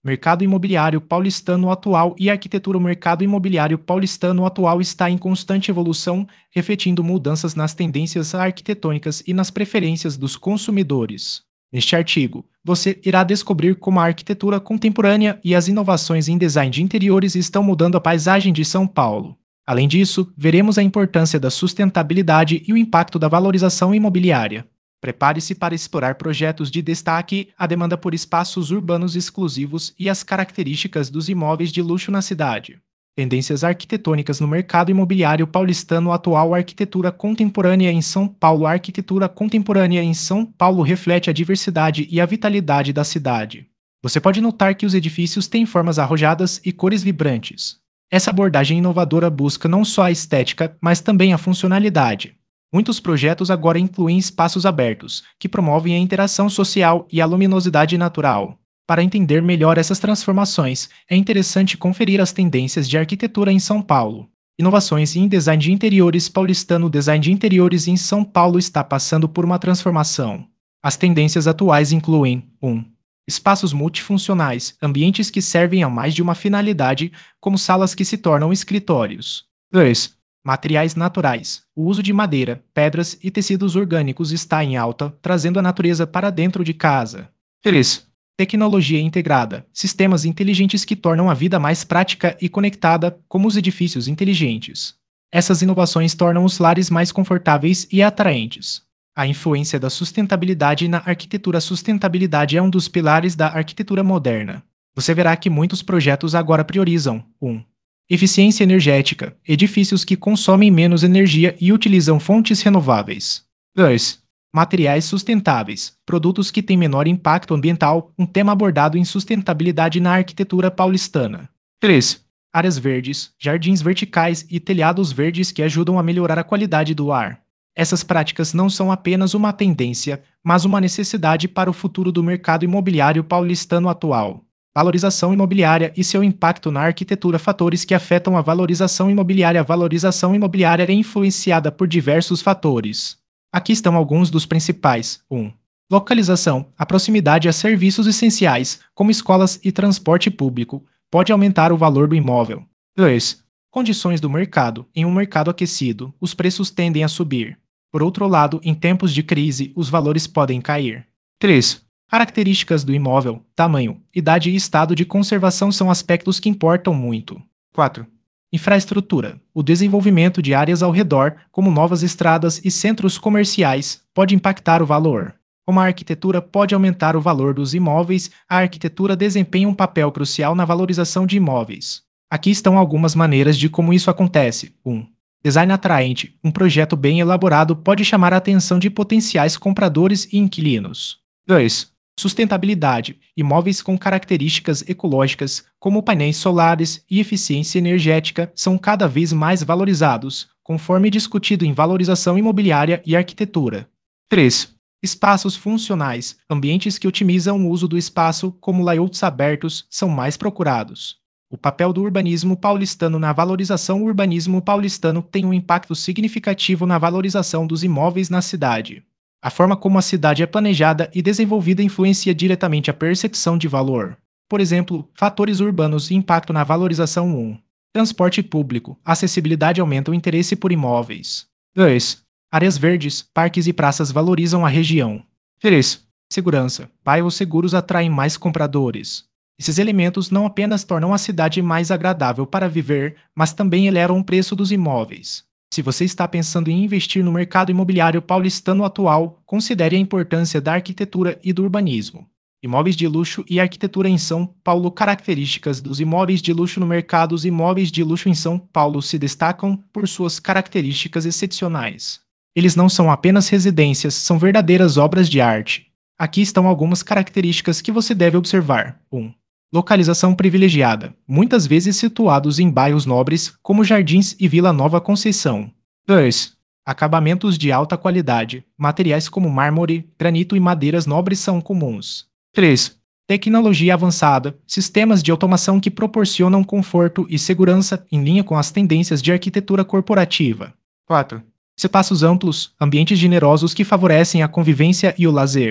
Mercado imobiliário paulistano atual e arquitetura. O mercado imobiliário paulistano atual está em constante evolução, refletindo mudanças nas tendências arquitetônicas e nas preferências dos consumidores. Neste artigo, você irá descobrir como a arquitetura contemporânea e as inovações em design de interiores estão mudando a paisagem de São Paulo. Além disso, veremos a importância da sustentabilidade e o impacto da valorização imobiliária. Prepare-se para explorar projetos de destaque, a demanda por espaços urbanos exclusivos e as características dos imóveis de luxo na cidade. Tendências arquitetônicas no mercado imobiliário paulistano atual. Arquitetura contemporânea em São Paulo. A arquitetura contemporânea em São Paulo reflete a diversidade e a vitalidade da cidade. Você pode notar que os edifícios têm formas arrojadas e cores vibrantes. Essa abordagem inovadora busca não só a estética, mas também a funcionalidade. Muitos projetos agora incluem espaços abertos, que promovem a interação social e a luminosidade natural. Para entender melhor essas transformações, é interessante conferir as tendências de arquitetura em São Paulo. Inovações em design de interiores paulistano. O design de interiores em São Paulo está passando por uma transformação. As tendências atuais incluem 1. Espaços multifuncionais, ambientes que servem a mais de uma finalidade, como salas que se tornam escritórios. 2. Materiais naturais. O uso de madeira, pedras e tecidos orgânicos está em alta, trazendo a natureza para dentro de casa. 3. Tecnologia integrada. Sistemas inteligentes que tornam a vida mais prática e conectada, como os edifícios inteligentes. Essas inovações tornam os lares mais confortáveis e atraentes. A influência da sustentabilidade na arquitetura. A sustentabilidade é um dos pilares da arquitetura moderna. Você verá que muitos projetos agora priorizam 1. Eficiência energética, edifícios que consomem menos energia e utilizam fontes renováveis. 2. Materiais sustentáveis, produtos que têm menor impacto ambiental, um tema abordado em sustentabilidade na arquitetura paulistana. 3. Áreas verdes, jardins verticais e telhados verdes que ajudam a melhorar a qualidade do ar. Essas práticas não são apenas uma tendência, mas uma necessidade para o futuro do mercado imobiliário paulistano atual. Valorização imobiliária e seu impacto na arquitetura. Fatores que afetam a valorização imobiliária. A valorização imobiliária é influenciada por diversos fatores. Aqui estão alguns dos principais. 1. Localização. A proximidade a serviços essenciais, como escolas e transporte público, pode aumentar o valor do imóvel. 2. Condições do mercado. Em um mercado aquecido, os preços tendem a subir. Por outro lado, em tempos de crise, os valores podem cair. 3. Características do imóvel, tamanho, idade e estado de conservação são aspectos que importam muito. 4. Infraestrutura. O desenvolvimento de áreas ao redor, como novas estradas e centros comerciais, pode impactar o valor. Como a arquitetura pode aumentar o valor dos imóveis, a arquitetura desempenha um papel crucial na valorização de imóveis. Aqui estão algumas maneiras de como isso acontece. 1. Design atraente. Um projeto bem elaborado pode chamar a atenção de potenciais compradores e inquilinos. 2. Sustentabilidade. Imóveis com características ecológicas, como painéis solares e eficiência energética, são cada vez mais valorizados, conforme discutido em valorização imobiliária e arquitetura. 3. Espaços funcionais. Ambientes que otimizam o uso do espaço, como layouts abertos, são mais procurados. O papel do urbanismo paulistano na valorização. O urbanismo paulistano tem um impacto significativo na valorização dos imóveis na cidade. A forma como a cidade é planejada e desenvolvida influencia diretamente a percepção de valor. Por exemplo, fatores urbanos e impacto na valorização. 1. Transporte público. Acessibilidade aumenta o interesse por imóveis. 2. Áreas verdes, parques e praças valorizam a região. 3. Segurança. Bairros seguros atraem mais compradores. Esses elementos não apenas tornam a cidade mais agradável para viver, mas também elevam o preço dos imóveis. Se você está pensando em investir no mercado imobiliário paulistano atual, considere a importância da arquitetura e do urbanismo. Imóveis de luxo e arquitetura em São Paulo. Características dos imóveis de luxo no mercado. Os imóveis de luxo em São Paulo se destacam por suas características excepcionais. Eles não são apenas residências, são verdadeiras obras de arte. Aqui estão algumas características que você deve observar. 1. Localização privilegiada, muitas vezes situados em bairros nobres, como Jardins e Vila Nova Conceição. 2. Acabamentos de alta qualidade, materiais como mármore, granito e madeiras nobres são comuns. 3. Tecnologia avançada, sistemas de automação que proporcionam conforto e segurança em linha com as tendências de arquitetura corporativa. 4. Espaços amplos, ambientes generosos que favorecem a convivência e o lazer.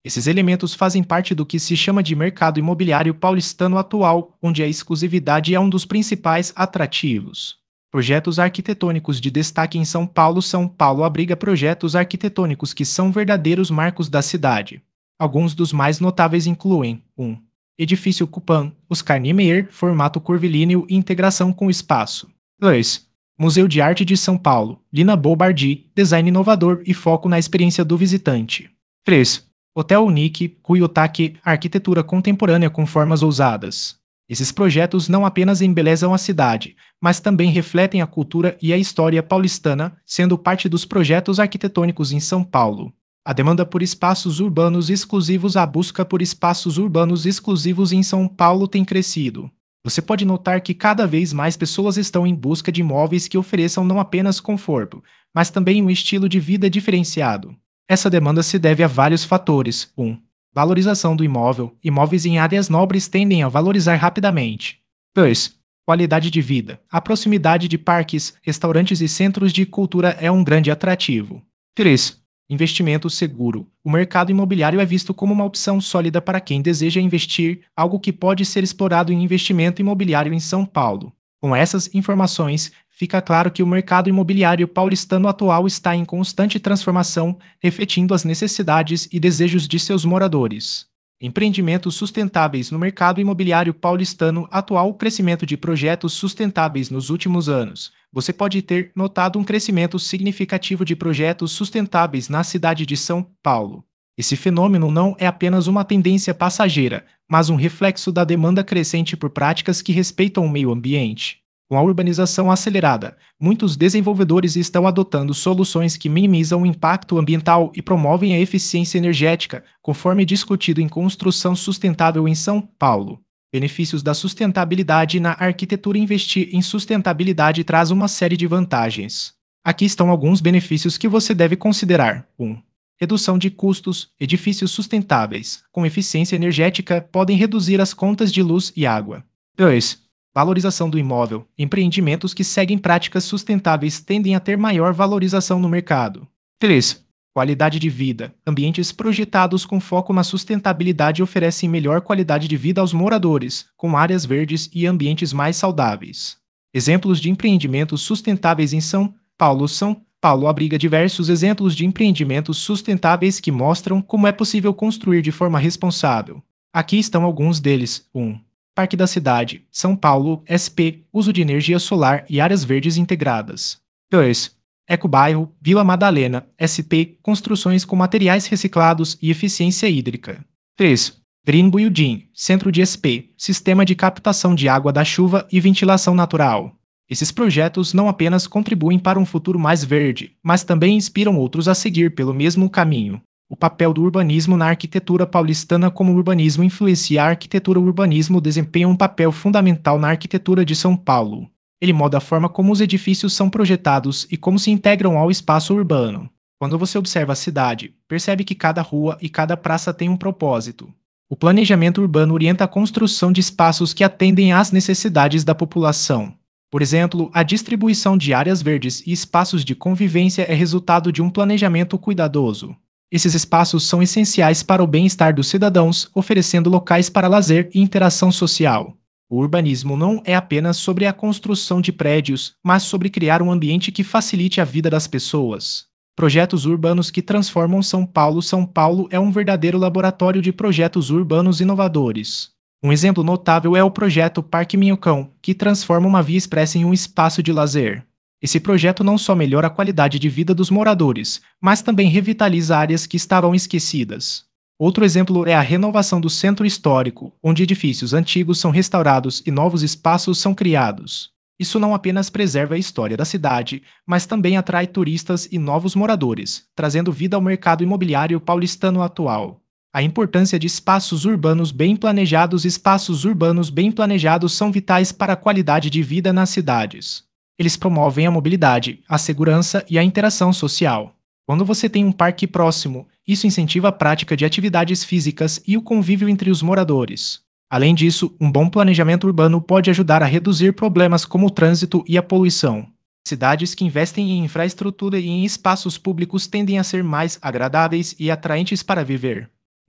Esses elementos fazem parte do que se chama de mercado imobiliário paulistano atual, onde a exclusividade é um dos principais atrativos. Projetos arquitetônicos de destaque em São Paulo. São Paulo abriga projetos arquitetônicos que são verdadeiros marcos da cidade. Alguns dos mais notáveis incluem 1. Edifício Cupan, Oscar Niemeyer, formato curvilíneo e integração com o espaço. 2. Museu de Arte de São Paulo, Lina Bobardi, design inovador e foco na experiência do visitante. 3. Hotel Unique, Kuyotake, arquitetura contemporânea com formas ousadas. Esses projetos não apenas embelezam a cidade, mas também refletem a cultura e a história paulistana, sendo parte dos projetos arquitetônicos em São Paulo. A demanda por espaços urbanos exclusivos. A busca por espaços urbanos exclusivos em São Paulo tem crescido. Você pode notar que cada vez mais pessoas estão em busca de imóveis que ofereçam não apenas conforto, mas também um estilo de vida diferenciado. Essa demanda se deve a vários fatores. 1. Valorização do imóvel. Imóveis em áreas nobres tendem a valorizar rapidamente. 2. Qualidade de vida. A proximidade de parques, restaurantes e centros de cultura é um grande atrativo. 3. Investimento seguro. O mercado imobiliário é visto como uma opção sólida para quem deseja investir, algo que pode ser explorado em investimento imobiliário em São Paulo. Com essas informações, fica claro que o mercado imobiliário paulistano atual está em constante transformação, refletindo as necessidades e desejos de seus moradores. Empreendimentos sustentáveis no mercado imobiliário paulistano atual. O crescimento de projetos sustentáveis nos últimos anos. Você pode ter notado um crescimento significativo de projetos sustentáveis na cidade de São Paulo. Esse fenômeno não é apenas uma tendência passageira, mas um reflexo da demanda crescente por práticas que respeitam o meio ambiente. Com a urbanização acelerada, muitos desenvolvedores estão adotando soluções que minimizam o impacto ambiental e promovem a eficiência energética, conforme discutido em Construção Sustentável em São Paulo. Benefícios da sustentabilidade na arquitetura. Investir em sustentabilidade traz uma série de vantagens. Aqui estão alguns benefícios que você deve considerar. 1. Redução de custos. Edifícios sustentáveis, com eficiência energética, podem reduzir as contas de luz e água. 2. Valorização do imóvel. Empreendimentos que seguem práticas sustentáveis tendem a ter maior valorização no mercado. 3. Qualidade de vida. Ambientes projetados com foco na sustentabilidade oferecem melhor qualidade de vida aos moradores, com áreas verdes e ambientes mais saudáveis. Exemplos de empreendimentos sustentáveis em São Paulo. São Paulo abriga diversos exemplos de empreendimentos sustentáveis que mostram como é possível construir de forma responsável. Aqui estão alguns deles. 1. Parque da Cidade, São Paulo, SP, uso de energia solar e áreas verdes integradas. 2. Ecobairro, Vila Madalena, SP, construções com materiais reciclados e eficiência hídrica. 3. Green Building, Centro de SP, sistema de captação de água da chuva e ventilação natural. Esses projetos não apenas contribuem para um futuro mais verde, mas também inspiram outros a seguir pelo mesmo caminho. O papel do urbanismo na arquitetura paulistana. Como o urbanismo influencia a arquitetura. O urbanismo desempenha um papel fundamental na arquitetura de São Paulo. Ele molda a forma como os edifícios são projetados e como se integram ao espaço urbano. Quando você observa a cidade, percebe que cada rua e cada praça tem um propósito. O planejamento urbano orienta a construção de espaços que atendem às necessidades da população. Por exemplo, a distribuição de áreas verdes e espaços de convivência é resultado de um planejamento cuidadoso. Esses espaços são essenciais para o bem-estar dos cidadãos, oferecendo locais para lazer e interação social. O urbanismo não é apenas sobre a construção de prédios, mas sobre criar um ambiente que facilite a vida das pessoas. Projetos urbanos que transformam São Paulo. São Paulo é um verdadeiro laboratório de projetos urbanos inovadores. Um exemplo notável é o projeto Parque Minhocão, que transforma uma via expressa em um espaço de lazer. Esse projeto não só melhora a qualidade de vida dos moradores, mas também revitaliza áreas que estavam esquecidas. Outro exemplo é a renovação do centro histórico, onde edifícios antigos são restaurados e novos espaços são criados. Isso não apenas preserva a história da cidade, mas também atrai turistas e novos moradores, trazendo vida ao mercado imobiliário paulistano atual. A importância de espaços urbanos bem planejados. Espaços urbanos bem planejados são vitais para a qualidade de vida nas cidades. Eles promovem a mobilidade, a segurança e a interação social. Quando você tem um parque próximo, isso incentiva a prática de atividades físicas e o convívio entre os moradores. Além disso, um bom planejamento urbano pode ajudar a reduzir problemas como o trânsito e a poluição. Cidades que investem em infraestrutura e em espaços públicos tendem a ser mais agradáveis e atraentes para viver.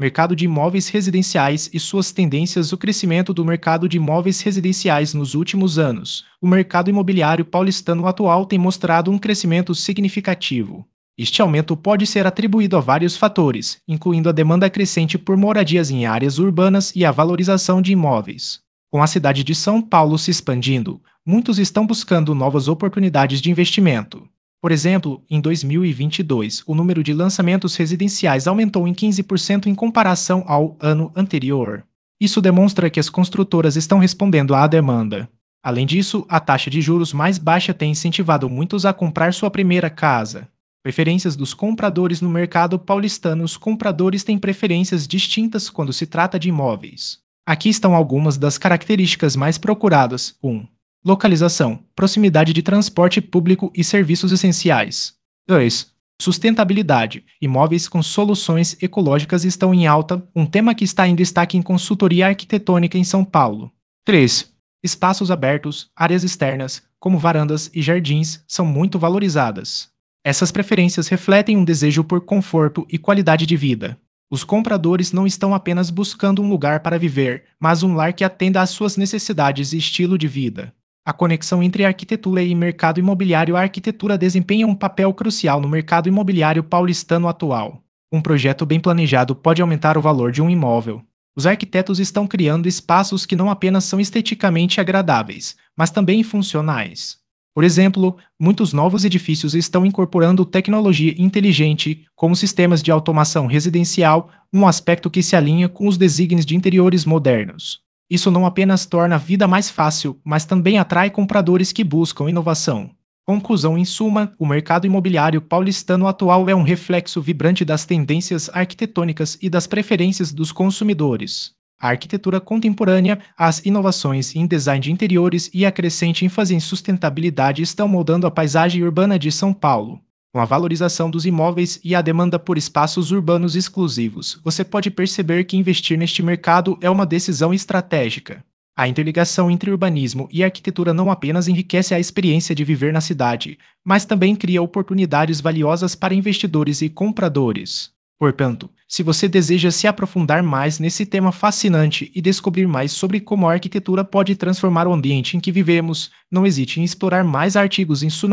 Mercado de imóveis residenciais e suas tendências. O crescimento do mercado de imóveis residenciais nos últimos anos. O mercado imobiliário paulistano atual tem mostrado um crescimento significativo. Este aumento pode ser atribuído a vários fatores, incluindo a demanda crescente por moradias em áreas urbanas e a valorização de imóveis. Com a cidade de São Paulo se expandindo, muitos estão buscando novas oportunidades de investimento. Por exemplo, em 2022, o número de lançamentos residenciais aumentou em 15% em comparação ao ano anterior. Isso demonstra que as construtoras estão respondendo à demanda. Além disso, a taxa de juros mais baixa tem incentivado muitos a comprar sua primeira casa. Preferências dos compradores no mercado paulistano. Os compradores têm preferências distintas quando se trata de imóveis. Aqui estão algumas das características mais procuradas. 1. Localização, proximidade de transporte público e serviços essenciais. 2. Sustentabilidade. Imóveis com soluções ecológicas estão em alta, um tema que está em destaque em consultoria arquitetônica em São Paulo. 3. Espaços abertos, áreas externas, como varandas e jardins, são muito valorizadas. Essas preferências refletem um desejo por conforto e qualidade de vida. Os compradores não estão apenas buscando um lugar para viver, mas um lar que atenda às suas necessidades e estilo de vida. A conexão entre arquitetura e mercado imobiliário. A arquitetura desempenha um papel crucial no mercado imobiliário paulistano atual. Um projeto bem planejado pode aumentar o valor de um imóvel. Os arquitetos estão criando espaços que não apenas são esteticamente agradáveis, mas também funcionais. Por exemplo, muitos novos edifícios estão incorporando tecnologia inteligente, como sistemas de automação residencial, um aspecto que se alinha com os desígnios de interiores modernos. Isso não apenas torna a vida mais fácil, mas também atrai compradores que buscam inovação. Conclusão: em suma, o mercado imobiliário paulistano atual é um reflexo vibrante das tendências arquitetônicas e das preferências dos consumidores. A arquitetura contemporânea, as inovações em design de interiores e a crescente ênfase em sustentabilidade estão moldando a paisagem urbana de São Paulo. Com a valorização dos imóveis e a demanda por espaços urbanos exclusivos, você pode perceber que investir neste mercado é uma decisão estratégica. A interligação entre urbanismo e arquitetura não apenas enriquece a experiência de viver na cidade, mas também cria oportunidades valiosas para investidores e compradores. Portanto, se você deseja se aprofundar mais nesse tema fascinante e descobrir mais sobre como a arquitetura pode transformar o ambiente em que vivemos, não hesite em explorar mais artigos em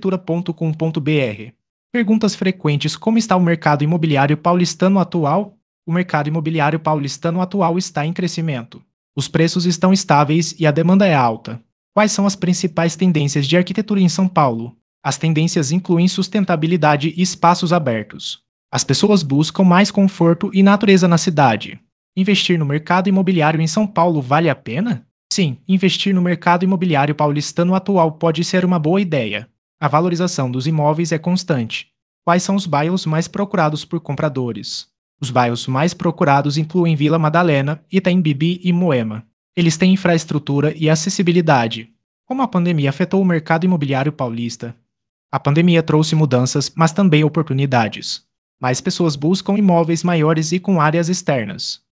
sunarquitetura.com.br. Perguntas frequentes: como está o mercado imobiliário paulistano atual? O mercado imobiliário paulistano atual está em crescimento. Os preços estão estáveis e a demanda é alta. Quais são as principais tendências de arquitetura em São Paulo? As tendências incluem sustentabilidade e espaços abertos. As pessoas buscam mais conforto e natureza na cidade. Investir no mercado imobiliário em São Paulo vale a pena? Sim, investir no mercado imobiliário paulistano atual pode ser uma boa ideia. A valorização dos imóveis é constante. Quais são os bairros mais procurados por compradores? Os bairros mais procurados incluem Vila Madalena, Itaim Bibi e Moema. Eles têm infraestrutura e acessibilidade. Como a pandemia afetou o mercado imobiliário paulista? A pandemia trouxe mudanças, mas também oportunidades. Mais pessoas buscam imóveis maiores e com áreas externas.